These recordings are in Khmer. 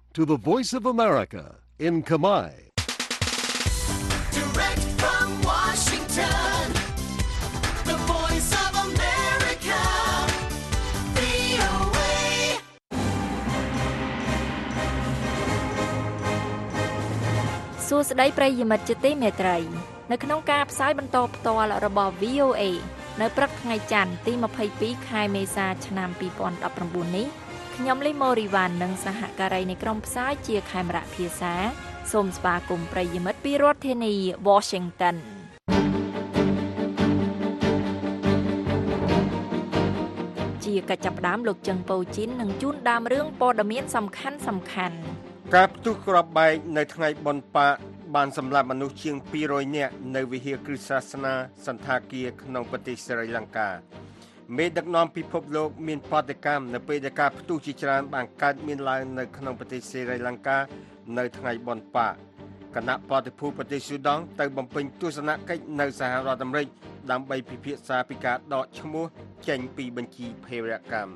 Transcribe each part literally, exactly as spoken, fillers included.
to the Voice of America in Khmer. Direct from Washington, the Voice of America, វី អូ เอសួស្តីប្រិយមិត្តជាទីមេត្រីនៅក្នុងការផ្សាយបន្តផ្ទាល់របស់ វី អូ เอ នៅព្រឹកថ្ងៃច័ន្ទទីម្ភៃពីរខែមេសាឆ្នាំពីរពាន់ដប់ប្រាំបួននេះខ្ញុំលីម៉ូរីវ៉ាន់និងសហការីនៃក្រុមផ្សាយជាខេមរៈភាសាសូមស្វាគមន៍ប្រិយមិត្តពីរដ្ឋធានី Washington ជាកិច្ចចាប់ផ្ដើមលោកជឹងប៉ូជីននឹងជូនដើមរឿងព័ត៌មានសំខាន់សំខាន់ការផ្ទុះគ្រាប់បែកនៅថ្ងៃបុណ្យប៉ាបានសម្លាប់មនុស្សជាងពីររយនាក់នៅវិហារគ្រិស្តសាសនាសន្តាគារក្នុងប្រទេសស្រីលង្កាមេដឹកនាំពិភពលោកមានប្រតិកម្មនៅពេលដែលការផ្ទុះជាច្រើនបានកើតមានឡើងនៅក្នុងប្រទេសស្រីលង្កានៅថ្ងៃបុណ្យប៉ាគណៈបដិភូប្រទេសស៊ូដង់ទៅបំពេញទស្សនកិច្ចនៅសហរដ្ឋអាមេរិកដើម្បីពិភាក្សាពីការដកឈ្មោះចេញពីបញ្ជីភេរវកម្ម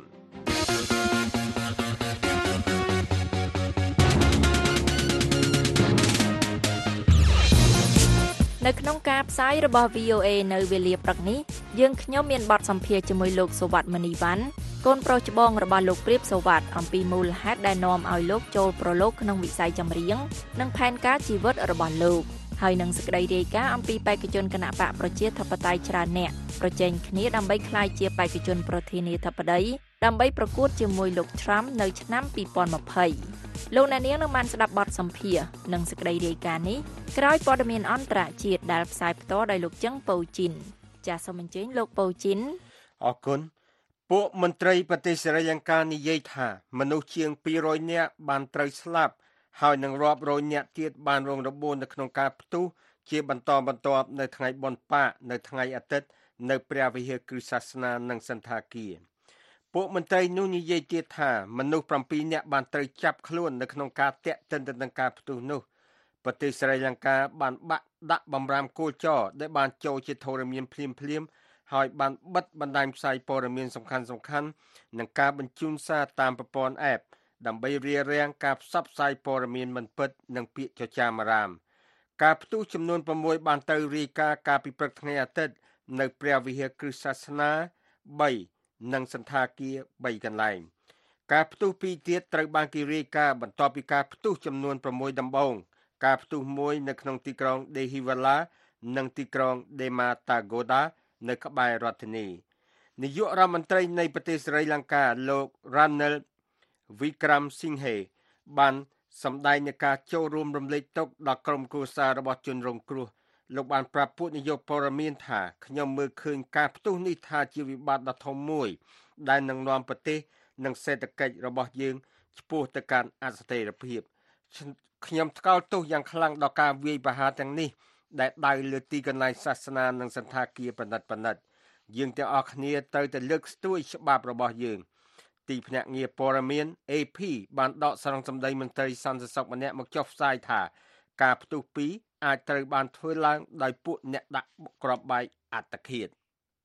នៅក្នុងការផ្សាយរបស់ វី អូ เอ នៅវេលាព្រឹកនេះយើងខ្ញុំមានបទសម្ភាសន៍ជាមួយលោកសុវត្ថិមនីវ៉ាន់កូនប្រុសច្បងរបស់លោកព្រាបសុវត្ថិអំពីមូលហេតុដែលនាំឲ្យលោកចូលប្រឡូកក្នុងវិស័យចម្រៀងនិងផែនការជីវិតរបស់លោកហើយនឹងសេចក្តីរាយការណ៍អំពីបេក្ខជនគណៈបកប្រជាធិបតេយ្យច្រើនអ្នកប្រជែងគ្នាដើម្បីក្លាយជាបេក្ខជនប្រធានាធិបតីដើម្បីប្រកួតជាមួយលោក Trump នៅឆ្នាំពីរពាន់ម្ភៃលោកអ្នកនាងនឹងបានស្ដាប់បទសម្ភាសន៍និងសេចក្តីរាយការណ៍នេះក្រោយព័ត៌មានអន្តរជាតិដែលផ្សាយផ្ទាល់ដោយលោកជឹងប៉ូជីនចាសសូមអញ្ជើញលោកប៉ូជីនអរគុណពួកមន្ត្រីប្រទេសស្រីលង្កានិយាយថាមនុស្សជាងពីររយនាក់បានត្រូវស្លាប់ហើយនឹងរាប់រយនាក់ទៀតបានរងរបួសនៅក្នុងការផ្ទុះជាបន្តបន្ទាប់នៅថ្ងៃបុណ្យប៉ានៅថ្ងៃអាទិត្យនៅព្រះវិហារគ្រិស្តសាសនានិងសន្តាគារពួកមន្ត្រីនោះនិយាយទៀតថាមនុស្សប្រាំពីរនាក់បានត្រូវចាប់ខ្លួននៅក្នុងការតាក់ទិនទៅនឹងការផ្ទុះនោះប្រទេសស្រីលង្កាបានបាក់ដាក់បំរាមគោលចរដែលបានចូលជាធរមានភ្លាមភ្លាមហើយបានបិទបណ្ដាញផ្សាយព័ត៌មានសំខាន់សំខាន់និងការបញ្ជូនសារតាមប្រព័ន្ធ App ដើម្បីរារាំងការផ្សព្វផ្សាយព័ត៌មានមិនពិតនិងពាក្យចចាមអារាមការផ្ទុះចំនួនប្រាំមួយបានទៅរាយការណ៍កាលពីព្រឹកថ្ងៃអាទិត្យនៅព្រះវិហារគ្រិស្តសាសនាបីនិងសន្តាគារបីកន្លែងការផ្ទុះពីរទៀតត្រូវបានគេរាយការណ៍បន្ទាប់ពីការផ្ទុះចំនួនប្រាំមួយដំបូងការផ្ទុះមួយនៅក្នុងទីក្រុង Dehiwala និងទីក្រុង Dematagoda នៅក្បែររដ្ឋធានីនាយករដ្ឋមន្ត្រីនៃប្រទេសស្រីលង្កាលោក Ranil Wickremesinghe បានសម្ដែងនៃការចូលរួមរំលែកទុក្ខដល់ក្រុមគ្រួសាររបស់ជនរងគ្រោះលោកបានប្រាប់ពួកនាយកព័ត៌មានថាខ្ញុំមើលឃើញការផ្ទុះនេះថាជាវិបត្តិដ៏ធំមួយដែលនឹងនាំប្រទេសនិងសេដ្ឋកិច្ចរបស់យើងឆ្ពោះទៅកាន់អស្ថិរភាពខ្ញុំថ្កោលទោសយ៉ាងខ្លាំងដល់ការវាយប្រហារទាំងនេះដែលដៅលើទីកន្លែងសាសនានិងសន្តាគារបណ្ឌិតបណ្ឌិតយើងទាំងអស់គ្នាត្រូវតែលើកស្ទួយច្បាប់របស់យើងទីភ្នាក់ងារព័ត៌មាន เอ พี បានដកស្រង់សម្ដីមន្ត្រីសន្តិសុខម្នាក់មកចុះផ្សាយថាការផ្ទុះពីរអាចត្រូវបានធ្វើឡើងដោយពួកអ្នកដាក់គ្រាប់បែកអត្តឃាត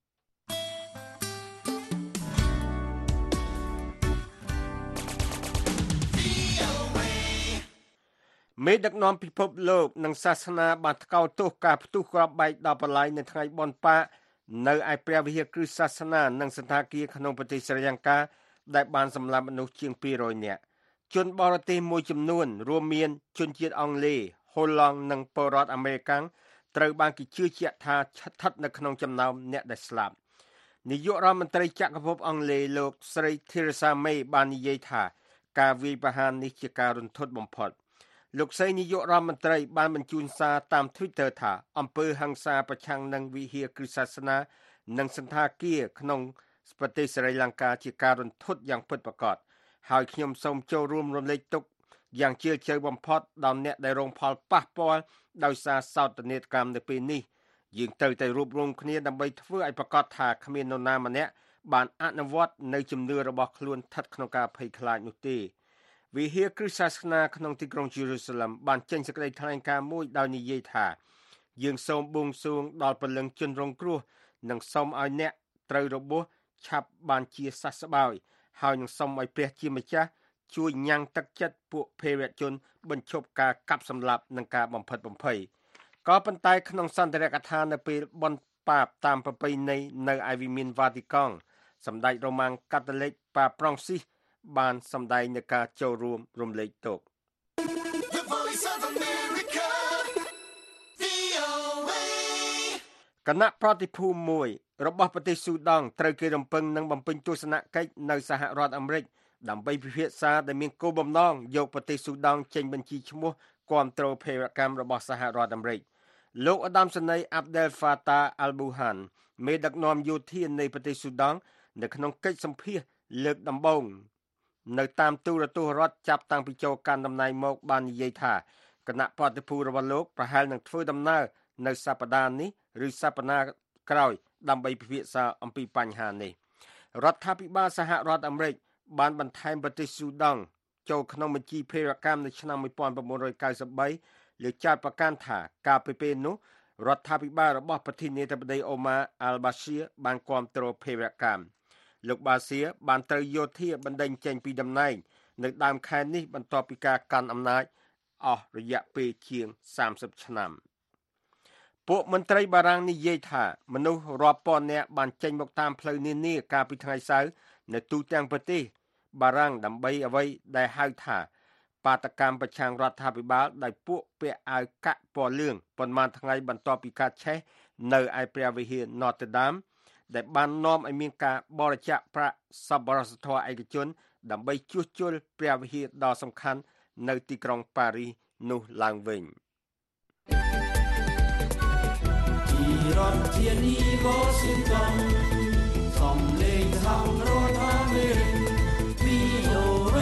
មេដឹកនាំពិភពលោកនិងសាសនាបានថ្កោលទោសការផ្ទុះគ្រាប់បែកដល់បលាយនៅថ្ងៃបុណ្យប៉ានៅឯព្រះវិហារគ្រិស្តសាសនានិងសន្តាគារក្នុងប្រទេសស្រីលង្កាដែលបានសម្លាប់មនុស្សជាងពីររយនាក់ជនបរទេសមួយចំនួនរួមមានជនជាតិអង់គ្លេសហូឡង់និងពលរដ្ឋអាមេរិកត្រូវបានគេជឿជាក់ថាស្ថិតនៅក្នុងចំណោមអ្នកដែលស្លាប់នាយករដ្ឋមន្ត្រីចក្រភពអង់គ្លេសលោកស្រី Theresa May បាននិយាយថាការវាយប្រហារនេះជាការរន្ធត់បំផុតលោកស្រីនាយករដ្ឋមន្ត្រីបានបញ្ជូនសារតាម Twitter ថាអំពើហិង្សាប្រឆាំងនឹងវិហារគ្រិស្តសាសនានិងសន្តាគារក្នុងប្រទេសស្រីលង្កាជាការរន្ធត់យ៉ាងពិតប្រាកដហើយខ្ញុំសូមចូលរួមរំលែកទុក្ខយ៉ាងជ្រាលជ្រៅបំផុតដល់អ្នកដែលរងផលប៉ះពាល់ដោយសារសោកនាដកម្មនៅពេលនេះយើងត្រូវតែរួបរวมគ្នាដើម្បីធ្វើឲ្យប្រកាសថាគ្មាននរណាម្នាក់បានអនុវត្តនៅជំនឿរបស់ខ្លួនស្ថិតក្នុងការភ័យខ្លាចនោះទេវិហារគ្រិស្តសាសនាក្នុងទីក្រុងយេរូសាឡិមបានចេញសេចក្តីថ្លែងការណ៍មួយដោយនិយាយថាយើងសូមបួងសួងដល់ព្រលឹងជនរងគ្រោះនិងសូមឲ្យអ្នកត្រូវរបួសឆាប់បានជាសះស្បើយហើយនឹងសូមឲ្យព្រះជាម្ចាស់ជួយញ៉ាំងទឹកចិត្តពួកភេរវជនបញ្ឈប់ការកាប់សម្លាប់និងការបំផិតបំភ័យក៏ប៉ុន្តែក្នុងសន្ទរកថានៅពេលបន់ប៉ាបតាមប្រពៃណីនៅឯវិមានវ៉ាទីកង់សម្ដេចរ៉ូម៉ាំងកាតូលិកប៉ាប្រង់ស៊ីសបានសម្ដែងនៅការចូលរួមរំលែកទុក្ខ The Voice of America, វី អូ เอគណៈប្រតិភូមួយរបស់ប្រទេសស៊ូដង់ត្រូវគេរំពឹងនឹងបំពេញទស្សនកិច្ចនៅសហរដ្ឋអាមេរិកដើម្បីពិភាក្សាដែលមានគោលបំណងយកប្រទេសស៊ូដង់ចេញបញ្ជីឈ្មោះគាំទ្រភេរវកម្មរបស់សហរដ្ឋអាមេរិកលោកឧត្តមសេនីយ៍ Abdel Fattah al-Burhan មេដឹកនាំយោធានៃប្រទេសស៊ូដង់នៅក្នុងកិច្ចសម្ភាសន៍លើកដំបូងនៅតាមទូរទស្សន៍រដ្ឋចាប់តាំងពីចូលកាន់តំណែងមកបាននិយាយថាគណៈប្រតិភូរបស់លោកប្រហែលនឹងធ្វើដំណើរនៅសប្តាហ៍នេះឬសប្តាហ៍ក្រោយដើម្បីពិភាក្សាអំពីបញ្ហានេះរដ្ឋាភិបាលសហរដ្ឋអាមេរិកបានបន្ថែមប្រទេសស៊ូដង់ចូលក្នុងបញ្ជីភេរវកម្មនៅឆ្នាំnineteen ninety-threeលើចាត់ប្រកាសថាកាលពីពេលនោះរដ្ឋាភិបាលរបស់ប្រធានាធិបតីអូម៉ាអាល់បាសៀបានគាំទ្រភេរវកម្មលោកបាសៀបានត្រូវយោធាបណ្ដេញចេញពីតំណែងនៅដើមខែនេះបន្ទាប់ពីការកាន់អំណាចអស់រយៈពេលជាងthirtyឆ្នាំពួកមន្ត្រីបារាំងនិយាយថាមនុស្សរាប់ពាន់នាក់បានចេញមកតាមផ្លូវនានាកាលពីថ្ងៃសៅរ៍នៅទូទាំងប្រទេសបារាំងដើម្បីអ្វីដែលហៅថាបាតកម្មប្រឆាំងរដ្ឋាភិបាលដោយពួកពាក់អាវកាក់ពណ៌លឿងប៉ុន្មានថ្ងៃបន្ទាប់ពីការឆេះនៅឯព្រះវិហារ Notre Dame ដែលបាននាំឲ្យមានការបរិច្ចាគប្រាក់សប្បុរសធម៌ឯកជនដើម្បីជួសជុលព្រះវិហារដ៏សំខាន់នៅទីក្រុងប៉ារីសនោះឡើងវិញពីរដ្ឋធានី Washington សំឡេងសហរដ្ឋអាមេរិក វី អូ เอ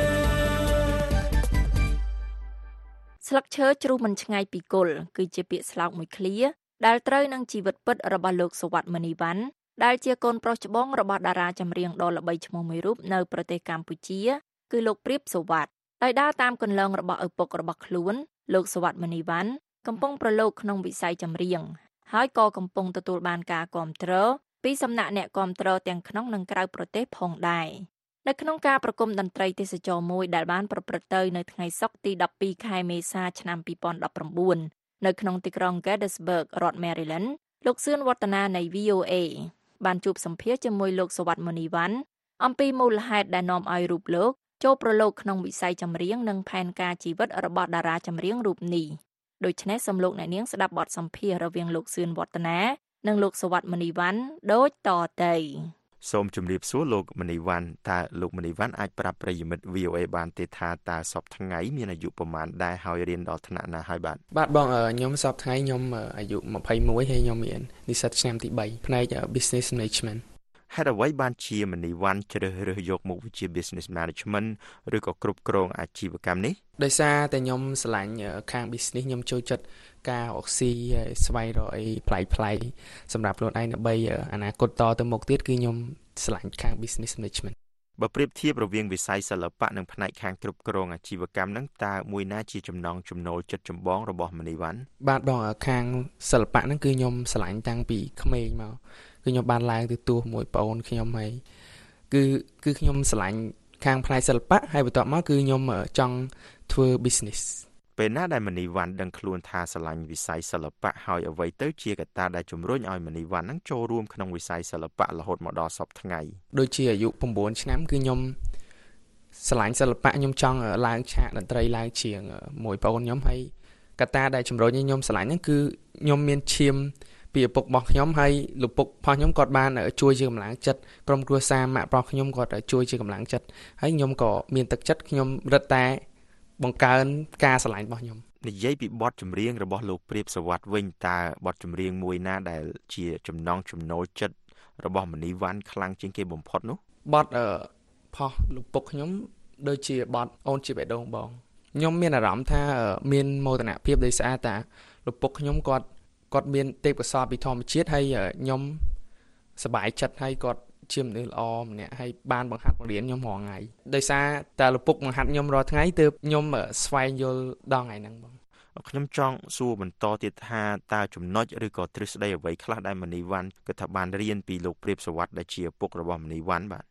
ស្លឹកឈើជ្រុះមិនឆ្ងាយពីគល់គឺជាពាក្យស្លោកមួយឃ្លាដែលត្រូវនឹងជីវិតពិតរបស់លោកសុវត្ថិ មនីវ៉ាន់ដែលជាកូនប្រុសច្បងរបស់តារាចម្រៀងដ៏ល្បីឈ្មោះមួយរូបនៅប្រទេសកម្ពុជាគឺលោកព្រាបសុវត្ថិដោយដើរតាមគន្លងរបស់ឪពុករបស់ខ្លួនលោកសុវត្ថិ មនីវ៉ាន់កំពុងប្រឡូកក្នុងវិស័យចម្រៀងហើយក៏កំពុងទទួលបានការគាំទ្រពីសំណាក់អ្នកគាំទ្រទាំងក្នុងនិងក្រៅប្រទេសផងដែរនៅក្នុងការប្រគំតន្ត្រីទេសចរមួយដែលបានប្រព្រឹត្តទៅនៅថ្ងៃសុក្រទីtwelveខែមេសាឆ្នាំtwenty nineteenនៅក្នុងទីក្រុង Gettysburg រដ្ឋ Maryland លោកសឿនវឌ្ឍនានៃ វី អូ เอ បានជួបសម្ភាសជាមួយលោកសុវត្ថិ មនីវ៉ាន់អំពីមូលហេតុដែលនាំឲ្យរូបលោកចូលប្រឡូកក្នុងវិស័យចម្រៀងនិងផែនការជីវិតរបស់តារាចម្រៀងរូបនេះដូច្នេះសូមលោកអ្នកនាងស្ដាប់បទសម្ភាសន៍រវាងលោកសឿនវឌ្ឍនានិងលោកសុវត្ថិ មនីវ៉ាន់ដូចតទៅសូមជម្រាបសួរលោកមនីវ៉ាន់តើលោកមនីវ៉ាន់អាចប្រាប់ប្រិយមិត្ត វី អូ เอ បានទេថាតើសពថ្ងៃមានអាយុប្រមាណដែរហើយរៀនដល់ថ្នាក់ណាហើយបាទបាទបងខ្ញុំសពថ្ងៃខ្ញុំអាយុtwenty-oneហើយខ្ញុំរៀននិស្សិតឆ្នាំទីthreeផ្នែក Business Management ហេតុអ្វីបានជាមនីវ៉ាន់ជ្រើសរើសយកមុខវិជ្ជា Business Management ឬក៏គ្រប់គ្រងអាជីវកម្មនេះដោយសារតែខ្ញុំស្រឡាញ់ខាង business ខ្ញុំចូលចិត្តការរកស៊ីស្វែងរកអីប្លែកប្លែកសម្រាប់ខ្លួនឯងដើម្បីអនាគតតទៅមុខទៀតគឺខ្ញុំស្រឡាញ់ខាង Business Management បើប្រៀបធៀបរវាងវិស័យសិល្បៈនិងផ្នែកខាងគ្រប់គ្រងអាជីវកម្មហ្នឹងតើមួយណាជាចំណង់ចំណូលចិត្តចម្បងរបស់មនីវ៉ាន់បាទបងខាងសិល្បៈហ្នឹងគឺខ្ញុំស្រឡាញ់តាំងពីក្មេងមកគឺខ្ញុំបានឡើងទៅទួមួយប្អូនខ្ញុំហើយគឺគឺខ្ញុំស្រឡាញ់ខាងផ្នែកសិល្បៈហើយបន្ទាប់មកគឺខ្ញុំចង់ធ្វើ business ពេលណាដែលមនីវ៉ាន់ដឹងខ្លួនថាស្រឡាញ់វិស័យសិល្បៈហើយអ្វីទៅជាកត្តាដែលជំរុញឲ្យមនីវ៉ាន់ហ្នឹងចូលរួមក្នុងវិស័យសិល្បៈរហូតមកដល់សពថ្ងៃដូចជាអាយុnineឆ្នាំគឺខ្ញុំស្រឡាញ់សិល្បៈខ្ញុំចង់ឡើងឆាកតន្ត្រីឡើងជាងមួយប្អូនខ្ញុំហើយកត្តាដែលជំរុញឲ្យខ្ញុំស្រឡាញ់ហ្នឹងគឺខ្ញុំមានឈាមពីឪពុករបស់ខ្ញុំហើយលោកពុករបស់ខ្ញុំគាត់បានជួយជាកម្លាំងចិត្តក្រុមគ្រួសារម៉ាក់របស់ខ្ញុំគាត់ជួយជាកម្លាំងចិត្តហើយខ្ញុំក៏មានទឹកចិត្តខ្ញុំរឹតតែបង្កើនការស្រឡាញ់របស់ខ្ញុំនិយាយពីបទចម្រៀងរបស់លោកព្រាបសុវត្ថិវិញតើបទចម្រៀងមួយណាដែលជាចំណងចំណូលចិត្តរបស់មនីវ៉ាន់ខ្លាំងជាងគេបំផុតនោះបទអឺផុសលោកពុកខ្ញុំដូចជាបទអូនជាបេះដូងបងខ្ញុំមានអារម្មណ៍ថាមានមោទនភាពដោយសារតែលោកពុកខ្ញុំគាត់គាត់មានទេពកោសល្យពីធម្មជាតិហើយខ្ញុំសប្បាយចិត្តហើយគាត់ជាមនុស្សល្អម្នាក់ហើយបានបង្ហាត់បង្រៀនខ្ញុំរាល់ថ្ងៃដោយសារតែលោកពុកបង្ហាត់ខ្ញុំរាល់ថ្ងៃទើបខ្ញុំស្វែងយល់ដល់ថ្ងៃហ្នឹងបងខ្ញុំចង់សួរបន្តទៀតថាតើចំណុចឬក៏ទ្រឹស្ដីអ្វីខ្លះដែលមនីវ៉ាន់គាត់ថាបានរៀនពីលោកព្រាបសុវត្ថិដែលជាឪពុករបស់មនីវ៉ាន់បាទ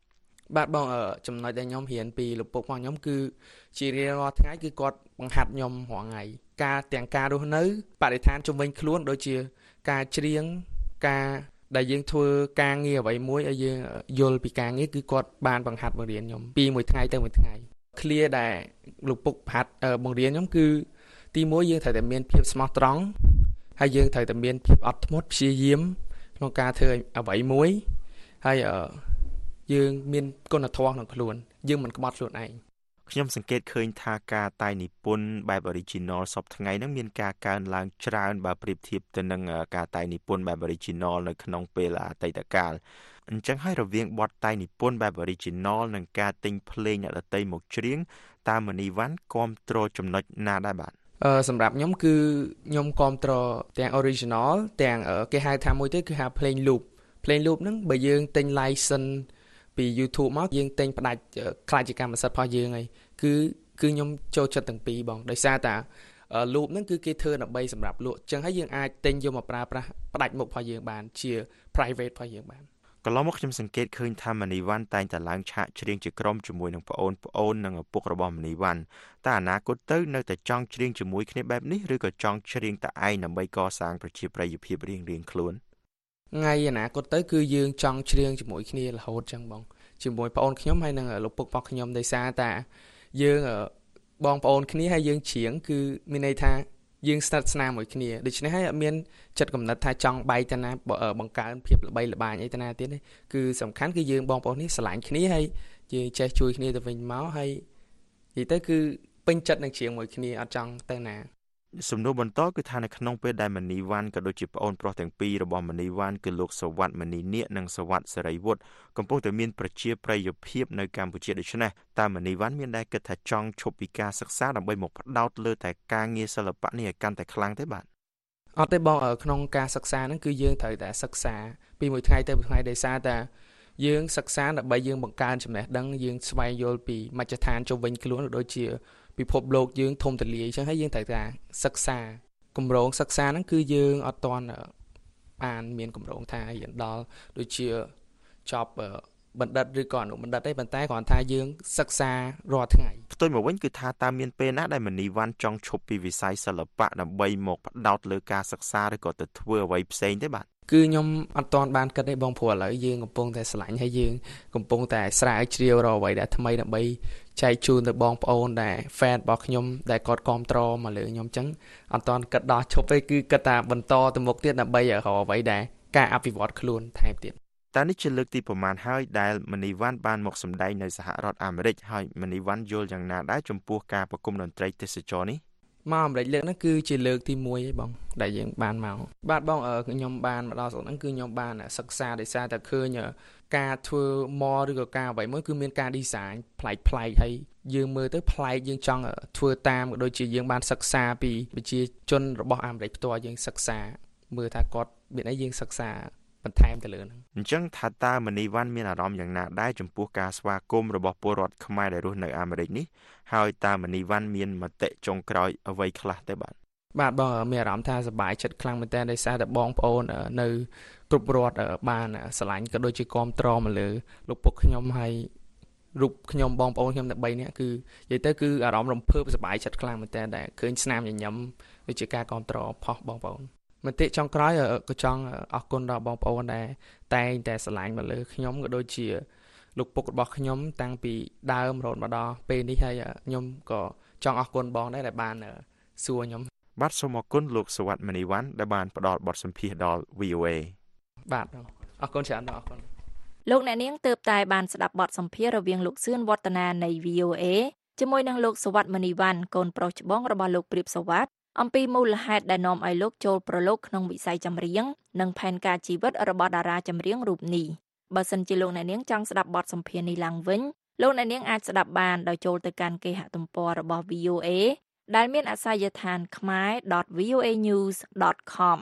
បាទបងចំណុចដែលខ្ញុំរៀនពីលោកពុករបស់ខ្ញុំគឺជារៀងរាល់ថ្ងៃគឺគាត់បង្ហាត់ខ្ញុំរាល់ថ្ងៃការទាំងការរស់នៅបរិស្ថានជុំវិញខ្លួនដូចជាការច្រៀងការដែលយើងធ្វើការងារអ្វីមួយឲ្យយើងយល់ពីការងារគឺគាត់បានបង្ហាត់បង្រៀនខ្ញុំពីមួយថ្ងៃទៅមួយថ្ងៃ clear ដែលលោកពុកហាត់បង្រៀនខ្ញុំគឺទីមួយយើងត្រូវតែមានភាពស្មោះត្រង់ហើយយើងត្រូវតែមានភាពអត់ធ្មត់ព្យាយាមក្នុងការធ្វើអ្វីមួយហើយយើងមានគុណធម៌ក្នុងខ្លួនយើងមិនក្បត់ខ្លួនឯងខ្ញុំសង្កេតឃើញថាការតែងនិពន្ធបែប original សពថ្ងៃហ្នឹងមានការកើនឡើងច្រើនបើប្រៀបធៀបទៅនឹងការតែងនិពន្ធបែប original នៅក្នុងពេលអតីតកាលអញ្ចឹងហើយរវាងបទតែងនិពន្ធបែប original និងការទិញភ្លេងអ្នកដទៃមកច្រៀងតើមនីវ៉ាន់គាំទ្រចំណុចណាដែរបាទអឺសម្រាប់ខ្ញុំគឺខ្ញុំគាំទ្រទាំង original ទាំងគេហៅថាមួយទៀតគឺហៅភ្លេង loop ភ្លេង loop ហ្នឹងបើយើងទិញ license ពី YouTube មកយើងទិញផ្ដាច់ខ្លាចជាកម្មសិទ្ធិរបស់យើងហើយគឺគឺខ្ញុំចូលចិត្តទាំងពីរបងដោយសារតា loop ហ្នឹងគឺគេធ្វើដើម្បីសម្រាប់លក់អញ្ចឹងហើយយើងអាចទិញយកមកប្រើប្រាស់ផ្ដាច់មុខរបស់យើងបានជា private របស់យើងបានកន្លងមកខ្ញុំសង្កេតឃើញថាមនីវ៉ាន់តែងតែឡើងឆាកច្រៀងជាក្រុមជាមួយនឹងប្អូនប្អូននិងឪពុករបស់មនីវ៉ាន់តែអនាគតទៅនៅតែចង់ច្រៀងជាមួយគ្នាបែបនេះឬក៏ចង់ច្រៀងតែឯងដើម្បីកសាងប្រជាប្រិយភាពរៀងៗខ្លួនថ្ងៃអនាគតទៅគឺយើងចង់ច្រៀងជាមួយគ្នារហូតចឹងបងជាមួយប្អូនខ្ញុំហើយនិងលោកពុករបស់ខ្ញុំដោយសារតាយើងបងប្អូនគ្នាហើយយើងច្រៀងគឺមានន័យថាយើងស្និទ្ធស្នាលមួយគ្នាដូច្នេះហើយអត់មានចិត្តកំណត់ថាចង់បែកទៅណាបង្កើនភាពល្បីល្បាញអីទៅណាទៀតទេគឺសំខាន់គឺយើងបងប្អូននេះស្រឡាញ់គ្នាហើយយើងចេះជួយគ្នាទៅវិញមកហើយនិយាយទៅគឺពេញចិត្តនឹងច្រៀងមួយគ្នាអត់ចង់ទៅណាសំណួរបន្តគឺថានៅក្នុងពេលដែលមនីវ៉ាន់ក៏ដូចជាប្អូនប្រុសទាំងពីររបស់មនីវ៉ាន់គឺលោកសវត្ថមនីនាគនិងសវត្ថសេរីវុឌ្ឍកំពុងតែមានប្រជាប្រិយភាពនៅកម្ពុជាដូច្នេះតើមនីវ៉ាន់មានដែរគិតថាចង់ឈប់ពីការសិក្សាដើម្បីមកផ្ដោតលើតែការងារសិល្បៈនេះឲ្យកាន់តែខ្លាំងទេបាទអត់ទេបងក្នុងការសិក្សាហ្នឹងគឺយើងត្រូវតែសិក្សាពីមួយថ្ងៃទៅមួយថ្ងៃដោយសារតែយើងសិក្សាដើម្បីយើងបង្កើនចំណេះដឹងយើងស្វែងយល់ពីមជ្ឈដ្ឋានជុំវិញខ្លួនដូចជាពិភពលោកយើងធំទូលាយអញ្ចឹងហើយយើងត្រូវតែសិក្សាគម្រោងសិក្សាហ្នឹងគឺយើងអត់ទាន់បានមានគម្រោងថារៀនដល់ដូចជាចប់បណ្ឌិតឬក៏អនុបណ្ឌិតទេប៉ុន្តែគ្រាន់ថាយើងសិក្សារាល់ថ្ងៃផ្ទុយមកវិញគឺថាតើមានពេលណាដែលមនីវ៉ាន់ចង់ឈប់ពីវិស័យសិល្បៈដើម្បីមកផ្ដោតលើការសិក្សាឬក៏ទៅធ្វើអ្វីផ្សេងទេបាទគឺខ្ញុំអត់ទាន់បានគិតទេបងព្រោះឥឡូវយើងកំពុងតែស្រឡាញ់ហើយយើងកំពុងតែស្រាវជ្រាវរកអ្វីដែលថ្មីដើម្បីចែកជូនទៅបងប្អូនដែល fan របស់ខ្ញុំដែលគាត់គាំទ្រមកលើខ្ញុំអញ្ចឹងអត់ទាន់គិតដល់ឈប់ទេគឺគិតថាបន្តទៅមុខទៀតដើម្បីរកអ្វីដែលការអភិវឌ្ឍខ្លួនថែមទៀតតើនេះជាលើកទីប្រមាណហើយដែលមនីវ៉ាន់បានមកសម្ដែងនៅសហរដ្ឋអាមេរិកហើយមនីវ៉ាន់យល់យ៉ាងណាដែរចំពោះការប្រគំតន្ត្រីទេសចរនេះមកអាមេរិកលើកហ្នឹងគឺជាលើកទីមួយឯងបងដែលយើងបានមកបាទបងខ្ញុំបានមកដល់ស្រុកហ្នឹងគឺខ្ញុំបានសិក្សាដោយសារតែឃើញការធ្វើម៉លឬក៏ការអ្វីមួយគឺមានការ design ប្លែកប្លែកហើយយើងមើលទៅប្លែកយើងចង់ធ្វើតាមក៏ដូចជាយើងបានសិក្សាពីប្រជាជនរបស់អាមេរិកផ្ទាល់យើងសិក្សាមើលថាគាត់មានអីយើងសិក្សាបន្ថែមទៅលើហ្នឹងអញ្ចឹងថាតើមនីវ៉ាន់មានអារម្មណ៍យ៉ាងណាដែរចំពោះការស្វាគមន៍របស់ពលរដ្ឋខ្មែរដែលរស់នៅអាមេរិកនេះហើយតើមនីវ៉ាន់មានមតិចុងក្រោយអ្វីខ្លះទេបាទបាទបងមានអារម្មណ៍ថាសប្បាយចិត្តខ្លាំងមែនតើដោយសារតែបងប្អូននៅគ្រប់រដ្ឋបានស្រឡាញ់ក៏ដូចជាគាំទ្រមកលើលោកពុកខ្ញុំហើយរូបខ្ញុំបងប្អូនខ្ញុំតែបីនាក់គឺនិយាយទៅគឺអារម្មណ៍រំភើបសប្បាយចិត្តខ្លាំងមែនតើដែលឃើញស្នាមញញឹមដូចជាការគាំទ្រផុសបងប្អូនមតិចុងក្រោយក៏ចង់អរគុណដល់បងប្អូនដែលតែងតែស្រឡាញ់មកលើខ្ញុំក៏ដូចជាលោកពុករបស់ខ្ញុំតាំងពីដើមរហូតមកដល់ពេលនេះហើយខ្ញុំក៏ចង់អរគុណបងដែរដែលបានសួរខ្ញុំបាទសូមអរគុណលោកសវត្ថមនីវ៉ាន់ដែលបានផ្ដល់បទសម្ភាសន៍ដល់ វី អូ អេបាទអរគុណច្រើនអរគុណលោកអ្នកនាងទើបតែបានស្ដាប់បទសម្ភាសន៍រវាងលោកសឿនវឌ្ឍនានៃ វី អូ អេ ជាមួយនឹងលោកសវត្ថមនីវ៉ាន់កូនប្រុសច្បងរបស់លោកព្រាបសវត្ថអំពីមូលហេតុដែលនាំឲ្យលោកចូលប្រឡូកក្នុងវិស័យចម្រៀងនិងផែនការជីវិតរបស់តារាចម្រៀងរូបនេះបើសិនជាលោកអ្នកនាងចង់ស្ដាប់បទសម្ភាសន៍នេះឡើងវិញលោកអ្នកនាងអាចស្ដាប់បានដោយចូលទៅកាន់គេហទំព័ររបស់ វី អូ អេ ដែលមានអាសយដ្ឋាន ខមែរ ដត វី អូ អេ ញូស ដត ខម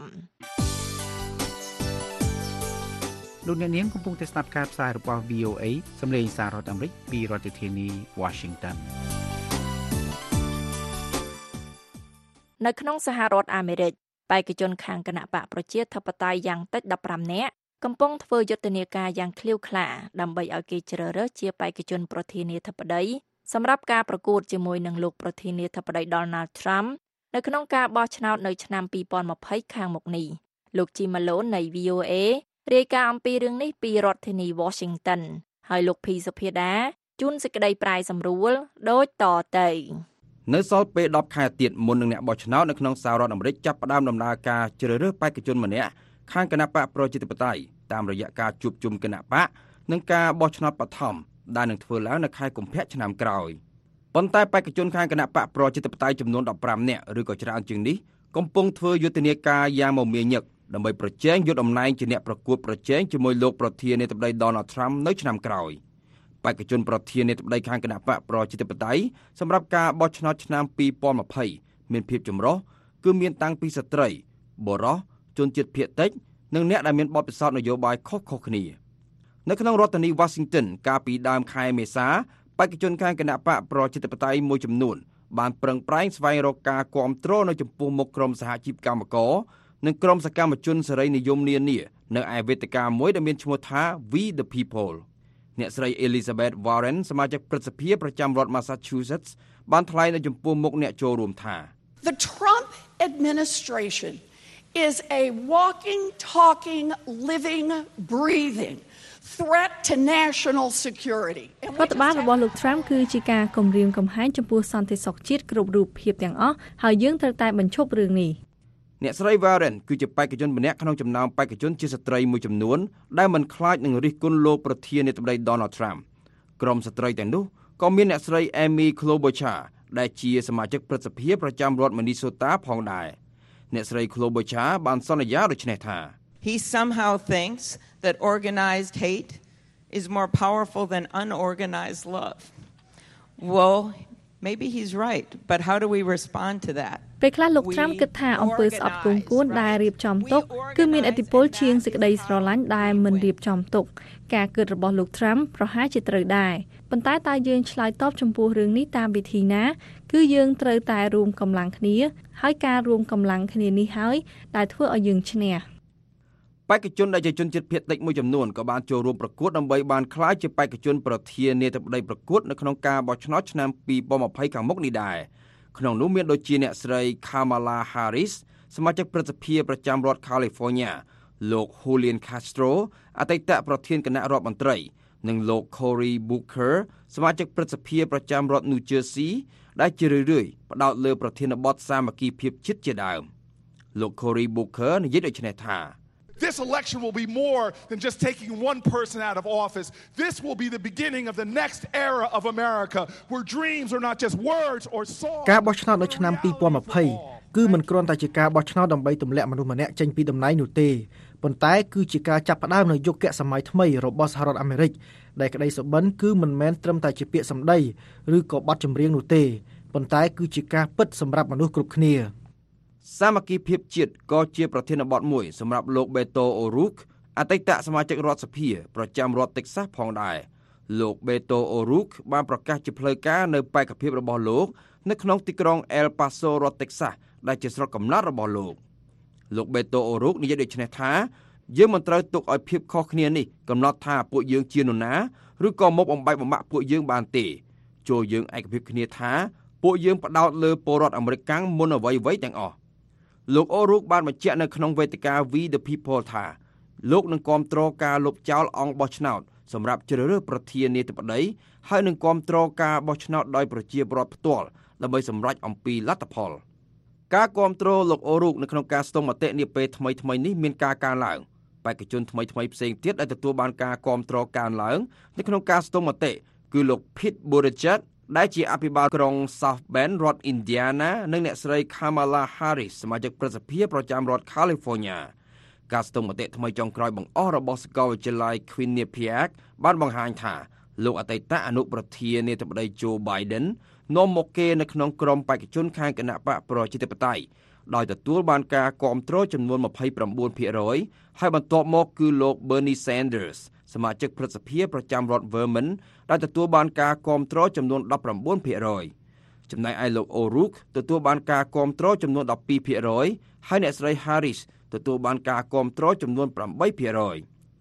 លោកអ្នកនាងកំពុងតែស្ដាប់ការផ្សាយរបស់ វី អូ អេ សម្លេងសាររដ្ឋអាមេរិកពីរដ្ឋធានី Washington នៅក្នុងសហរដ្ឋអាមេរិកបេក្ខជនខាងគណៈបកប្រជាធិបតេយ្យយ៉ាងតិចដប់ប្រាំនាក់កំពុងធ្វើយុទ្ធនាការយ៉ាងឃ្លាវខ្លាដើម្បីឲ្យគេជ្រើសរើសជាបេក្ខជនប្រធានាធិបតីសម្រាប់ការប្រកួតជាមួយនឹងលោកប្រធានាធិបតី Donald Trump នៅក្នុងការបោះឆ្នោតនៅឆ្នាំពីរពាន់ម្ភៃខាងមុខនេះលោក Jim Malone នៃ V O A រាយការណ៍អំពីរឿងនេះពីរដ្ឋធានី Washington ហើយលោក P សុភាដាជួនសេចក្តីប្រាយសម្រួលដូចតទៅនៅសល់ពេលដប់ខែទៀតមុននឹងអ្នកបោះឆ្នោតនៅក្នុងសហរដ្ឋអាមេរិកចាប់ផ្ដើមដំណើរការជ្រើសរើសបេក្ខជនម្នាក់ខាងគណបកប្រជាធិបតេយ្យតាមរយៈការជួបជុំគណបកនិងការបោះឆ្នោតបឋមដែលនឹងធ្វើឡើងនៅខែកុម្ភៈឆ្នាំក្រោយប៉ុន្តែបេក្ខជនខាងគណបកប្រជាធិបតេយ្យចំនួនដប់ប្រាំនាក់ឬក៏ច្រើនជាងនេះកំពុងធ្វើយុទ្ធនាការយ៉ាងមមាញឹកដើម្បីប្រជែងយកតំណែងជាអ្នកប្រកួតប្រជែងជាមួយលោកប្រធានាធិបតី Donald Trump នៅឆ្នាំក្រោយបេក្ខជនប្រធានាធិបតីខាងគណបកប្រជាធិបតេយ្យសម្រាប់ការបោះឆ្នោតឆ្នាំពីរពាន់ម្ភៃមានភាពចម្រុះគឺមានតាំងពីស្ត្រីបុរសជនជាតិភាគតិចនិងអ្នកដែលមានបទពិសោធន៍នយោបាយខុសៗគ្នានៅក្នុងរដ្ឋធានី Washington កាលពីដើមខែមេសាបេក្ខជនខាងគណបកប្រជាធិបតេយ្យមួយចំនួនបានប្រឹងប្រែងស្វែងរកការគាំទ្រនៅចំពោះមុខក្រុមសហជីពកម្មករនិងក្រុមសកម្មជនសេរីនិយមនានានៅឯវេទិកាមួយដែលមានឈ្មោះថា We the People អ្នកស្រី Elizabeth Warren សមាជិកព្រឹទ្ធសភាប្រចាំរដ្ឋ Massachusetts បានថ្លែងនៅចំពោះមុខអ្នកចូលរួមថា The Trump administration is a walking, talking, living, breathing threat to national security. រដ្ឋបាលរបស់លោក Trump គឺជាការគំរាមកំហែងចំពោះសន្តិសុខជាតិគ្រប់រូបភាពទាំងអស់ហើយយើងត្រូវតែបញ្ឈប់រឿងនេះអ្នកស្រី Warren គឺជាបេក្ខជនម្នាក់ក្នុងចំណោមបេក្ខជនជាស្ត្រីមួយចំនួនដែលមិនខ្លាចនឹងរិះគន់លោកប្រធានាធិបតី Donald Trump ក្រុមស្ត្រីទាំងនោះក៏មានអ្នកស្រី Amy Klobuchar ដែលជាសមាជិកព្រឹទ្ធសភាប្រចាំរដ្ឋ Minnesota ផងដែរអ្នកស្រី Klobuchar បានសន្យាដូចនេះថា He somehow thinks that organized hate is more powerful than unorganized love. Well, maybe he's right, but how do we respond to that? ពេលខ្លះលោក Trump គិតថាអំពើស្អប់គងគួនដែលរៀបចំទុកគឺមានឥទ្ធិពលជាងសេចក្តីស្រឡាញ់ដែលមិនរៀបចំទុកការគិតរបស់លោក Trump ប្រហែលជាត្រូវដែរប៉ុន្តែតើយើងឆ្លើយតបចំពោះរឿងនេះតាមវិធីណាគឺយើងត្រូវតែរួមកម្លាំងគ្នាហើយការរួមកម្លាំងគ្នានេះហើយដែលធ្វើឲ្យយើងឈ្នះបេក្ខជនដែលជាជនជាតិភាគតិចមួយចំនួនក៏បានចូលរួមប្រកួតដើម្បីបានក្លាយជាបេក្ខជនប្រធានាធិបតីប្រកួតនៅក្នុងការបោះឆ្នោតឆ្នាំពីរពាន់ម្ភៃខាងមុខនេះដែរក្នុងនោះមានដូចជាអ្នកស្រី Kamala Harris សមាជិកព្រឹទ្ធសភាប្រចាំរដ្ឋ California លោក Julian Castro អតីតប្រធានគណៈរដ្ឋមន្ត្រីនិងលោក Cory Booker សមាជិកព្រឹទ្ធសភាប្រចាំរដ្ឋ New Jersey ដែលជារឿយៗផ្ដោតលើប្រធានបទសាមគ្គីភាពជាតិជាដើមលោក Cory Booker និយាយដូចនេះថា This election will be more than just taking one person out of office. This will be the beginning of the next era of America, where dreams are not just words or songs. ការបោះឆ្នោតនៅឆ្នាំពីរពាន់ម្ភៃគឺមិនគ្រាន់តែជាការបោះឆ្នោតដើម្បីទម្លាក់មនុស្សម្នាក់ចេញពីតំណែងនោះទេប៉ុន្តែគឺជាការចាប់ផ្ដើមនៃយុគសម័យថ្មីរបស់សហរដ្ឋអាមេរិកដែលក្តីសុបិនគឺមិនមែនត្រឹមតែជាពាក្យសម្ដីឬក៏បទចម្រៀងនោះទេប៉ុន្តែគឺជាការពិតសម្រាប់មនុស្សគ្រប់គ្នាសាមគ្គីភាពជាតិក៏ជាប្រធានបទមួយសម្រាប់លោក Beto O'Rourke អតីតសមាជិករដ្ឋសភាប្រចាំរដ្ឋ Texas ផងដែរលោក Beto O'Rourke បានប្រកាសជាផ្លូវការនៅបេក្ខភាពរបស់លោកនៅក្នុងទីក្រុង El Paso រដ្ឋ Texas ដែលជាស្រុកកំណើតរបស់លោកលោក Beto O'Rourke និយាយដូចនេះថាយើងមិនត្រូវទុកឲ្យភាពខុសគ្នានេះកំណត់ថាពួកយើងជានរណាឬក៏មកបំបែកបំបាក់ពួកយើងបានទេចូលយើងឯកភាពគ្នាថាពួកយើងផ្ដោតលើពលរដ្ឋអាមេរិកមុនអ្វីៗទាំងអស់លោក O'Rourke បានបញ្ជាក់នៅក្នុងវេទិកា We the People ថាលោកនឹងគាំទ្រការលុបចោលអង្គបោះឆ្នោតសម្រាប់ជ្រើសរើសប្រធានាធិបតីហើយនឹងគាំទ្រការបោះឆ្នោតដោយប្រជាពលរដ្ឋផ្ទាល់ដើម្បីសម្រេចអំពីលទ្ធផលការគាំទ្រលោក O'Rourke នៅក្នុងការស្ទង់មតិនាពេលថ្មីៗនេះមានការកើនឡើងបេក្ខជនថ្មីៗផ្សេងទៀតដែលទទួលបានការគាំទ្រកើនឡើងនៅក្នុងការស្ទង់មតិគឺលោក Pete Buttigieg ដែលជាអភិបាលក្រុង South Bend រដ្ឋ Indiana និងអ្នកស្រី Kamala Harris សមាជិកព្រឹទ្ធសភាប្រចាំរដ្ឋ California ការស្ទង់មតិថ្មីចុងក្រោយបង្អស់របស់សាកលវិទ្យាល័យ Quinnipiac បានបង្ហាញថាលោកអតីតអនុប្រធានាធិបតី Joe Biden នាំមកគេនៅក្នុងក្រុមបេក្ខជនខាងគណបកប្រជាធិបតេយ្យដោយទទួលបានការគាំទ្រចំនួន ម្ភៃប្រាំបួនភាគរយ ហើយបន្ទាប់មកគឺលោក Bernie Sanders សមាជិកព្រឹទ្ធសភាប្រចាំរដ្ឋ Vermont ដែលទទួលបានការគាំទ្រចំនួន ដប់ប្រាំបួនភាគរយ ចំណែកឯលោក O'Rourke ទទួលបានការគាំទ្រចំនួន ដប់ពីរភាគរយ ហើយអ្នកស្រី Harris ទទួលបានការគាំទ្រចំនួន ប្រាំបីភាគរយ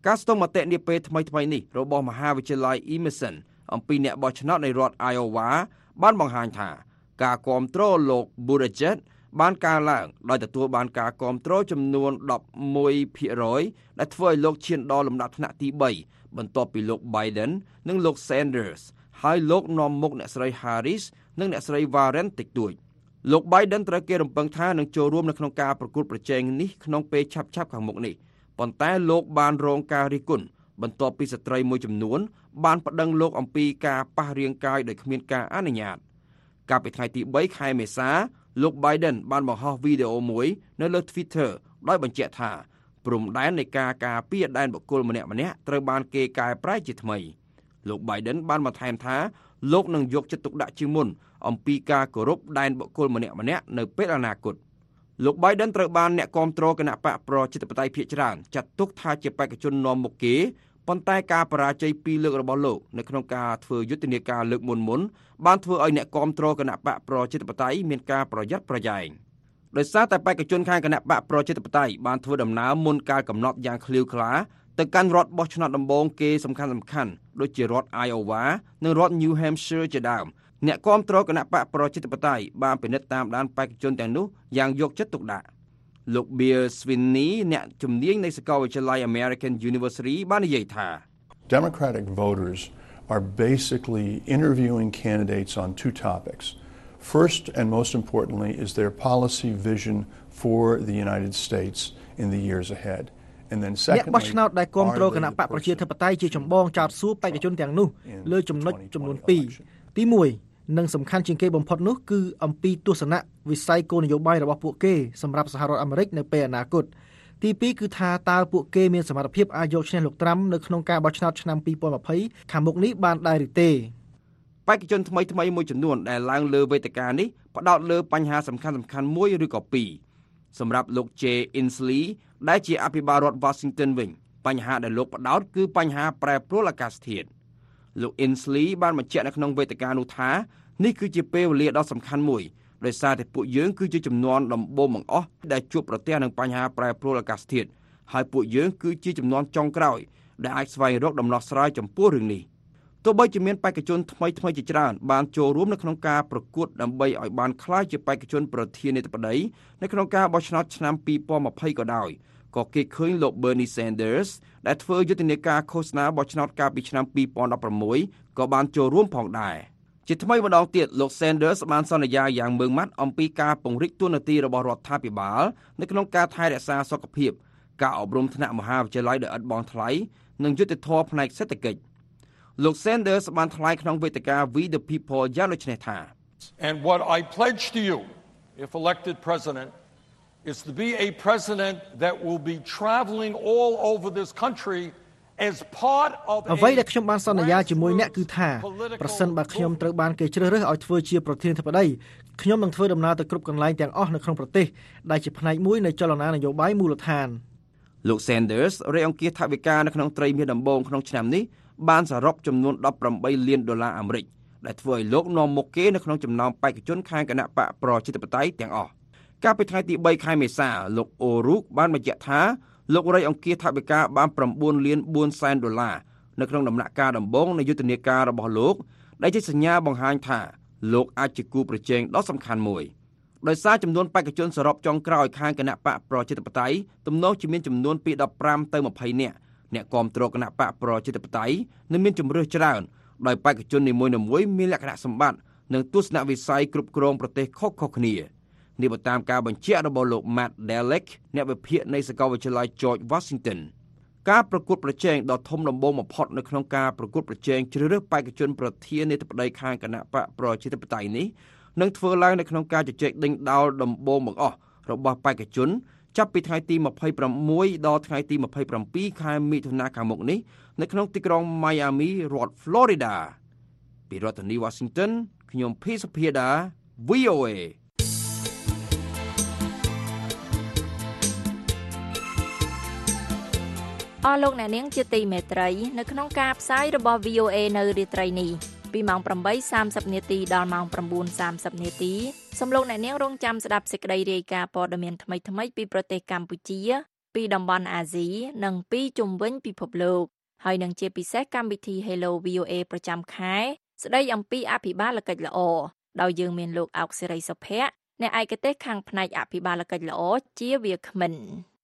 ការស្ទង់មតិនាពេលថ្មីៗនេះរបស់មហាវិទ្យាល័យ Emerson អំពីអ្នកបោះឆ្នោតនៃរដ្ឋ Iowa បានបង្ហាញថាការគាំទ្រលោក Buttigieg បានកើនឡើងដោយទទួលបានការគាំទ្រចំនួន ដប់មួយភាគរយ ដែលធ្វើឲ្យលោកឈានដល់លំដាប់ថ្នាក់ទីបីបន្ទាប់ពីលោក Biden និងលោក Sanders ហើយលោកនាំមុខអ្នកស្រី Harris និងអ្នកស្រី Warren តិចតួចលោក Biden ត្រូវគេរំពឹងថានឹងចូលរួមនៅក្នុងការប្រកួតប្រជែងនេះក្នុងពេលឆាប់ៗខាងមុខនេះប៉ុន្តែលោកបានរងការរិះគន់បន្ទាប់ពីស្ត្រីមួយចំនួនបានប្តឹងលោកអំពីការប៉ះរាងកាយដោយគ្មានការអនុញ្ញាតកាលពីថ្ងៃទីបីខែមេសាលោក Biden បានបង្ហោះវីដេអូមួយនៅលើ Twitter ដោយបញ្ជាក់ថាព្រំដែននៃការការពារដែនបុគ្គលម្នាក់ៗត្រូវបានគេកែប្រែជាថ្មីលោក Biden បានបន្ថែមថាលោកនឹងយកចិត្តទុកដាក់ជាងមុនអំពីការគោរពដែនបុគ្គលម្នាក់ៗនៅពេលអនាគតលោក Biden ត្រូវបានអ្នកគាំទ្រគណៈបកប្រជាធិបតេយ្យភាគច្រើនចាត់ទុកថាជាបេក្ខជននាំមុខគេប៉ុន្តែការបរាជ័យពីរលើករបស់លោកនៅក្នុងការធ្វើយុទ្ធនាការលើកមុនមុនបានធ្វើឲ្យអ្នកគាំទ្រគណៈបកប្រជាធិបតេយ្យមានការប្រយ័ត្នប្រយែងដោយសារតែបេក្ខជនខាងគណៈបកប្រជាធិបតេយ្យបានធ្វើដំណើរមុនកាលកំណត់យ៉ាងឃ្លាវខ្លាទៅកាន់រដ្ឋបោះឆ្នោតដំបូងគេសំខាន់ៗដូចជារដ្ឋ Iowa និងរដ្ឋ New Hampshire ជាដើមអ្នកគាំទ្រគណៈបកប្រជាធិបតេយ្យបានពិនិត្យតាមដានបេក្ខជនទាំងនោះយ៉ាងយកចិត្តទុកដាក់លោក Bill Swinney អ្នកជំនាញនៃសាកលវិទ្យាល័យ American University បាននិយាយថា Democratic voters are basically interviewing candidates on two topics. First and most importantly is their policy vision for the United States in the years ahead. And then secondly អ្នកបោះឆ្នោតដែលគាំទ្រគណៈបកប្រជាធិបតេយ្យជាចម្បងចោទសួរបេក្ខជនទាំងនោះលើចំណុចចំនួនពីរទីមួយនិងសំខាន់ជាងគេបំផុតនោះគឺអំពីទស្សនៈវិស័យគោលនយោបាយរបស់ពួកគេសម្រាប់សហរដ្ឋអាមេរិកនៅពេលអនាគតទីពីរគឺថាតើពួកគេមានសមត្ថភាពអាចយកឈ្នះលោកត្រាំនៅក្នុងការបោះឆ្នោតឆ្នាំពីរពាន់ម្ភៃខាងមុខនេះបានដែរឬទេបេក្ខជនថ្មីថ្មីមួយចំនួនដែលឡើងលើវេទិកានេះផ្ដោតលើបញ្ហាសំខាន់សំខាន់មួយឬក៏ពីរសម្រាប់លោក Jay Inslee ដែលជាអភិបាលរដ្ឋ Washington វិញបញ្ហាដែលលោកផ្ដោតគឺបញ្ហាប្រែប្រួលអាកាសធាតុលោក Inslee បានបញ្ជាក់នៅក្នុងវេទិកានោះថានេះគឺជាពេលវេលាដ៏សំខាន់មួយដោយសារតែពួកយើងគឺជាចំនួនដំបូងបង្អស់ដែលជួបប្រទះនឹងបញ្ហាប្រែប្រួលអាកាសធាតុហើយពួកយើងគឺជាចំនួនចុងក្រោយដែលអាចស្វែងរកដំណោះស្រាយចំពោះរឿងនេះទោះបីជាមានបេក្ខជនថ្មីថ្មីជាច្រើនបានចូលរួមនៅក្នុងការប្រកួតដើម្បីឲ្យបានក្លាយជាបេក្ខជនប្រធានាធិបតីនៅក្នុងការបោះឆ្នោតឆ្នាំពីរពាន់ម្ភៃក៏ដោយក៏គេឃើញលោក Bernie Sanders ដែលធ្វើយុទ្ធនាការឃោសនាបោះឆ្នោតកាលពីឆ្នាំពីរពាន់ដប់ប្រាំមួយក៏បានចូលរួមផងដែរជាថ្មីម្ដងទៀតលោក Sanders បានសន្យាយ៉ាងម៉ឺងម៉ាត់អំពីការពង្រីកតួនាទីរបស់រដ្ឋាភិបាលនៅក្នុងការថែរក្សាសុខភាពការអប់រំថ្នាក់មហាវិទ្យាល័យដោយឥតបង់ថ្លៃនិងយុត្តិធម៌ផ្នែកសេដ្ឋកិច្ចលោក Sanders បានថ្លែងក្នុងវេទិកា We the People យ៉ាងដូចនេះថា And what I pledge to you if elected president is to be a president that will be traveling all over this country as part of អ្វីដែលខ្ញុំបានសន្យាជាមួយអ្នកគឺថាប្រសិនបើខ្ញុំត្រូវបានគេជ្រើសរើសឲ្យធ្វើជាប្រធានាធិបតីខ្ញុំនឹងធ្វើដំណើរទៅគ្រប់កន្លែងទាំងអស់នៅក្នុងប្រទេសដែលជាផ្នែកមួយនៃចលនានយោបាយមូលដ្ឋានលោក Sanders រៃអង្គាសថវិកានៅក្នុងត្រីមាសដំបូងក្នុងឆ្នាំនេះបានសរុបចំនួនដប់ប្រាំបីលានដុល្លារអាមេរិកដែលធ្វើឲ្យលោកនាំមុខគេនៅក្នុងចំណោមបេក្ខជនខាងគណៈបកប្រជាធិបតេយ្យទាំងអស់កាលពីថ្ងៃទីបីខែមេសាលោក O'Rourke បានបញ្ជាក់ថាលោករៃអង្គាសថវិកាបានប្រាំបួនលានបួនសែនដុល្លារនៅក្នុងដំណាក់កាលដំបូងនៃយុទ្ធនាការរបស់លោកដែលជាសញ្ញាបង្ហាញថាលោកអាចជាគូប្រជែងដ៏សំខាន់មួយដោយសារចំនួនបេក្ខជនសរុបចុងក្រោយខាងគណៈបកប្រជាធិបតេយ្យទំនងជាមានចំនួនពីដប់ប្រាំទៅម្ភៃនាក់អ្នកគាំទ្រគណៈបកប្រជាធិបតេយ្យនឹងមានជំរឿសច្រើនដោយបេក្ខជននីមួយៗមានលក្ខណៈសម្បត្តិនិងទស្សនវិស័យគ្រប់គ្រងប្រទេសខុសៗគ្នានេះបើតាមការបញ្ជាក់របស់លោក Matt Dallek អ្នកវិភាគនៃសាកលវិទ្យាល័យ George Washington ការប្រកួតប្រជែងដ៏ធំដំបូងបំផុតនៅក្នុងការប្រកួតប្រជែងជ្រើសរើសបេក្ខជនប្រធានាធិបតីខាងគណៈបកប្រជាធិបតេយ្យនេះនឹងធ្វើឡើងនៅក្នុងការជជែកដេញដោលដំបូងបង្អស់របស់បេក្ខជនចាប់ពីថ្ងៃទីម្ភៃប្រាំមួយដល់ថ្ងៃទីម្ភៃប្រាំពីរខែមិថុនាខាងមុខនេះនៅក្នុងទីក្រុង Miami រដ្ឋ Florida ពីរដ្ឋធានី Washington ខ្ញុំភីសុភាដា V O A អស់លោកអ្នកនាងជាទីមេត្រីនៅក្នុងការផ្សាយរបស់ V O A នៅរាត្រីនេះពីម៉ោងប្រាំបីសាមសិបនាទីដល់ម៉ោងប្រាំបួនសាមសិបនាទីសូមលោកអ្នកនាងរងចាំស្ដាប់សេចក្តីរាយការណ៍ព័ត៌មានថ្មីៗពីប្រទេសកម្ពុជាពីតំបន់អាស៊ីនិងពីជុំវិញពិភពលោកហើយនឹងជាពិសេសកម្មវិធី Hello វី អូ เอ ប្រចាំខែស្ដីអំពីអភិបាលកិច្ចល្អដោយយើងមានលោកអោកសេរីសុភ័ក្រអ្នកឯកទេសខាងផ្នែកអភិបាលកិច្ចល្អជាវាគ្មិន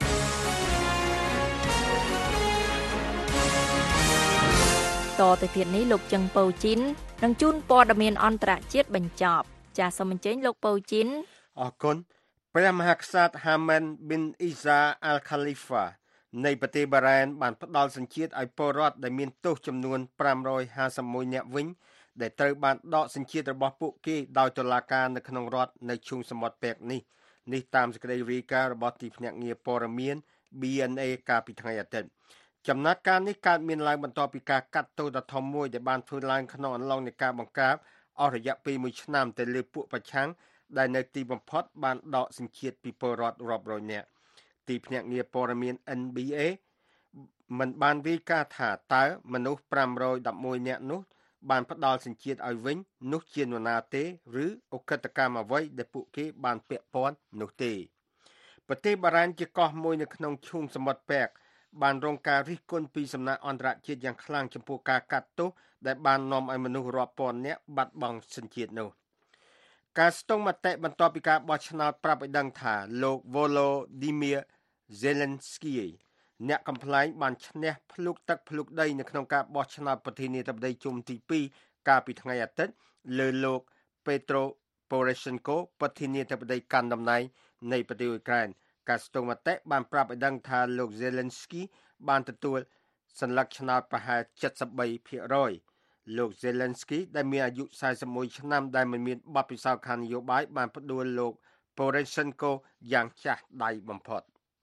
តទៅទៀតនេះលោកចឹងពៅជីននឹងជូនព័ត៌មានអន្តរជាតិបញ្ចប់ចាសសូមអញ្ជើញលោកពៅជីនអរគុណព្រះមហាក្សត្រ Hamad bin Isa Al Khalifa នៃប្រទេសបារ៉ែនបានផ្ដល់សញ្ជាតិឲ្យពលរដ្ឋដែលមានទោសចំនួនfive hundred fifty-oneនាក់វិញដែលត្រូវបានដកសញ្ជាតិរបស់ពួកគេដោយតុលាការនៅក្នុងរដ្ឋនៅឈូងសមុទ្រប៉ែកនេះនេះតាមសេចក្តីរាយការណ៍របស់ទីភ្នាក់ងារព័ត៌មាន B N A កាលពីថ្ងៃអាទិត្យចំណាត់ការនេះកើតមានឡើងបន្ទាប់ពីការកាត់ទោសដ៏ធំមួយដែលបានធ្វើឡើងក្នុងអំឡុងនៃការបង្ក្រាបអស់រយៈពេលមួយឆ្នាំទៅលើពួកប្រឆាំងដែលនៅទីបំផុតបានដកសញ្ជាតិពីពលរដ្ឋរាប់រយនាក់ទីភ្នាក់ងារព័ត៌មាន N B A មិនបានរាយការណ៍ថាតើមនុស្សfive hundred elevenនាក់នោះបានផ្ដល់សញ្ជាតិឲ្យវិញនោះជានរណាទេឬអកតកម្មអ្វីដែលពួកគេបានពាក់ព័ន្ធនោះទេប្រទេសបារ៉ែនជាកោះមួយនៅក្នុងឈូងសមុទ្រប៉ែកបានរងការរិះគន់ពីសំណាក់អន្តរជាតិយ៉ាងខ្លាំងចំពោះការកាត់ទោសដែលបាននាំឲ្យមនុស្សរាប់ពាន់នាក់បាត់បង់សញ្ជាតិនោះការស្ទង់មតិបន្ទាប់ពីការបោះឆ្នោតប្រាប់ឲ្យដឹងថាលោក Volodymyr Zelensky អ្នកកំប្លែងបានឈ្នះភ្លុកទឹកភ្លុកដីនៅក្នុងការបោះឆ្នោតប្រធានាធិបតីជុំទីtwoកាលពីថ្ងៃអាទិត្យលើលោក Petro Poroshenko ប្រធានាធិបតីកាន់តំណែងនៃប្រទេសអ៊ុយក្រែនការស្ទង់មតិបានប្រាប់ឲ្យដឹងថាលោក Zelensky បានទទួលសញ្ញាឆ្នោតប្រហែលseventy-three percentលោក Zelensky ដែលមានអាយុforty-oneឆ្នាំដែលមិនមានបទពិសោធន៍ខាងនយោបាយបានផ្ដួលលោក Poroshenko យ៉ាងចាស់ដៃបំផុត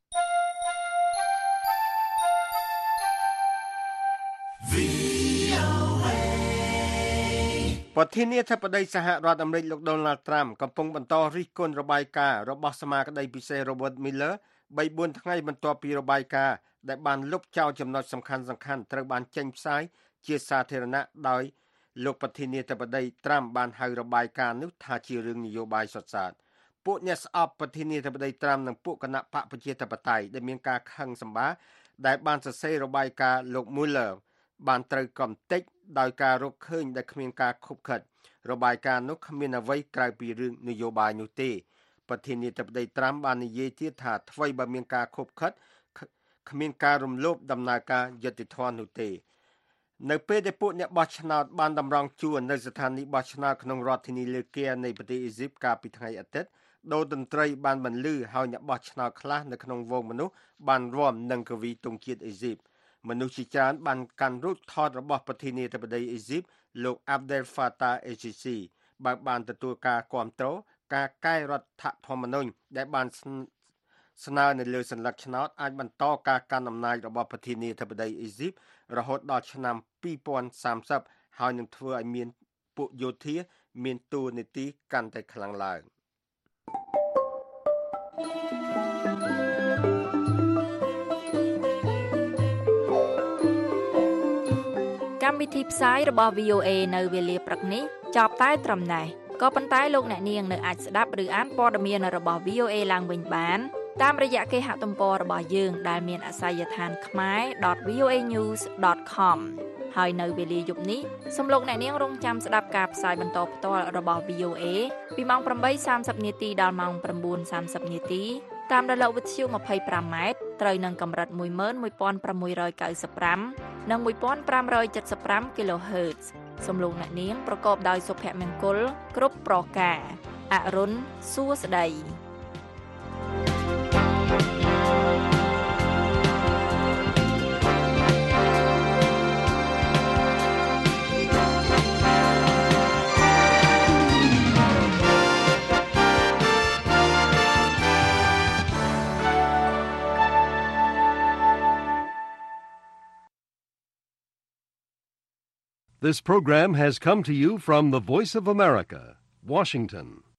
ប្រធានាធិបតីសហរដ្ឋអាមេរិកលោក Donald Trump កំពុងបន្តរិះគន់របាយការណ៍របស់សមាគមពិសេស Robert Mueller three fourថ្ងៃបន្ទាប់ពីរបាយការណ៍ដែលបានលុបចោលចំណុចសំខាន់ៗត្រូវបានចេញផ្សាយជាសាធារណៈដោយលោកប្រធានាធិបតី Trump បានហៅរបាយការណ៍នោះថាជារឿងនយោបាយសុទ្ធសាធពួកអ្នកស្អប់ប្រធានាធិបតី Trump និងពួកគណៈបកប្រជាធិបតេយ្យដែលមានការខឹងសម្បារដែលបានសរសេររបាយការណ៍លោក Mueller បានត្រូវកំទេចដោយការរកឃើញដែលគ្មានការខុបខិតរបាយការណ៍នោះគ្មានអ្វីក្រៅពីរឿងនយោបាយនោះទេប្រធានាធិបតី Trump បាននិយាយទៀតថាអ្វីបើមានការខុបខិតគ្មានការរំលោភដំណើរការយុត្តិធម៌នោះទេនៅពេលដែលពួកអ្នកបោះឆ្នោតបានតម្រង់ជួរនៅស្ថានីយ៍បោះឆ្នោតក្នុងរដ្ឋធានីលើកែនៃប្រទេសអ៊ីស៊ីបកាលពីថ្ងៃអាទិត្យដូរតន្ត្រីបានបន្លឺហើយអ្នកបោះឆ្នោតខ្លះនៅក្នុងវងមនុស្សបានរាំនឹងកវីទង់ជាតិអ៊ីស៊ីបមនុស្សជាច្រើនបានកាន់រូបថតរបស់ប្រធានាធិបតីអ៊ីស៊ីបលោក Abdel Fattah el-Sisi បើបានទទួលការគាំទ្រការកែរដ្ឋធម្មនុញ្ញដែលបានស្នើនៅលើសញ្ញាឆ្នោតអាចបន្តការកាន់អំណាចរបស់ប្រធានាធិបតីអ៊ីស៊ីបរហូតដល់ឆ្នាំtwenty thirtyហើយនឹងធ្វើឲ្យមានពួកយោធាមានតួនាទីកាន់តែខ្លាំងឡើងកម្មវិធីផ្សាយរបស់ V O A នៅវេលាព្រឹកនេះចប់តែត្រឹមនេះក៏ប៉ុន្តែលោកអ្នកនាងនៅអាចស្ដាប់ឬអានព័ត៌មានរបស់ V O A ឡើងវិញបានតាមរយៈគេហទំព័ររបស់យើងដែលមានអាសយដ្ឋាន khmae dot v o a news dot com ហើយនៅវេលាយប់នេះសូមលោកអ្នកនាងរងចាំស្ដាប់ការផ្សាយបន្តផ្ទាល់របស់ V O A ពីម៉ោងeight thirtyនាទីដល់ម៉ោងnine thirtyនាទីតាមរលកវិទ្យុtwenty-fiveម៉ែត្រត្រូវនឹងកម្រិតone one six ninety fiveនិងfifteen seventy-five គីឡូហឺត សូមលោកអ្នកនាងប្រកបដោយសុភមង្គលគ្រប់ប្រការអរុនសួស្តី This program has come to you from the Voice of America, Washington.